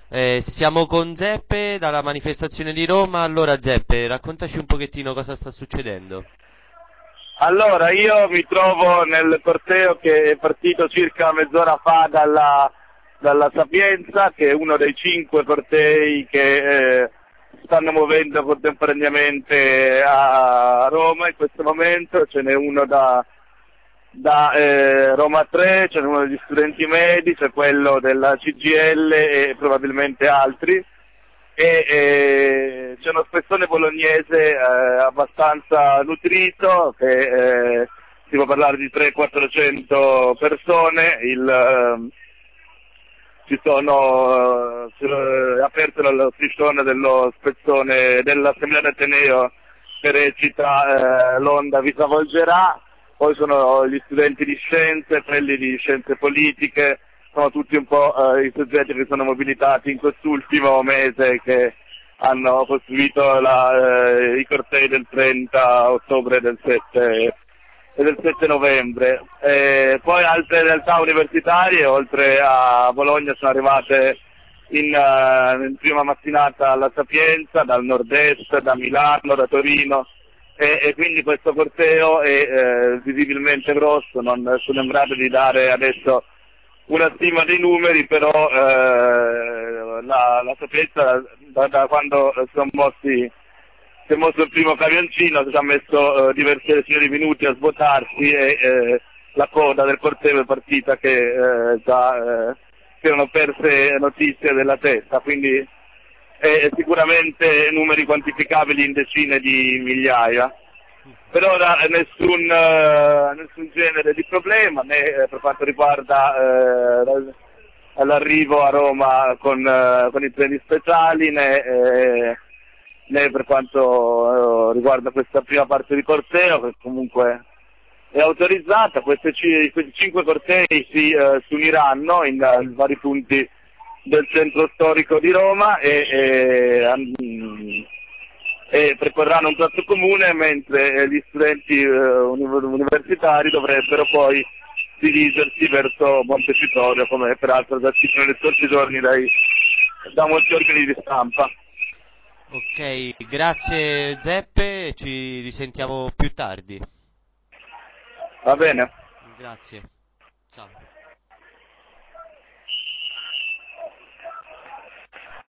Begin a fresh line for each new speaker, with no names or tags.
Siamo con Zeppe dalla manifestazione di Roma. Allora, Zeppe, raccontaci un pochettino cosa sta succedendo.
Allora, io mi trovo nel corteo che è partito circa mezz'ora fa dalla Sapienza, che è uno dei 5 cortei che stanno muovendo contemporaneamente a Roma in questo momento. Ce n'è uno da Roma 3, ce n'è uno degli studenti medi, c'è quello della CGIL e probabilmente altri. C'è uno spezzone bolognese abbastanza nutrito, che si può parlare di 300-400 persone. È aperto lo striscione dello spezzone dell'Assemblea d'Ateneo che recita l'onda vi travolgerà. Poi sono gli studenti di scienze, quelli di scienze politiche, sono tutti un po' i soggetti che sono mobilitati in quest'ultimo mese, che hanno costruito i cortei del 30 ottobre e del 7 novembre. Poi altre realtà universitarie, oltre a Bologna, sono arrivate in prima mattinata alla Sapienza, dal nord-est, da Milano, da Torino, e quindi questo corteo è visibilmente grosso. Non sono in grado di dare adesso una stima dei numeri, però la Sapienza da quando si è mosso il primo camioncino, si è messo diverse decine di minuti a svuotarsi, e la coda del corteo è partita che già si erano perse notizie della testa, quindi sicuramente numeri quantificabili in decine di migliaia. Per ora nessun genere di problema, né per quanto riguarda l'arrivo a Roma con i treni speciali, né per quanto riguarda questa prima parte di corteo, che comunque è autorizzata. Questi 5 cortei si uniranno in vari punti del centro storico di Roma e preporranno un tratto comune, mentre gli studenti universitari dovrebbero poi dirigersi verso Montecitorio, come peraltro già scritto negli scorsi giorni da molti organi di stampa.
Ok, grazie Zeppe, ci risentiamo più tardi.
Va bene?
Grazie. Ciao.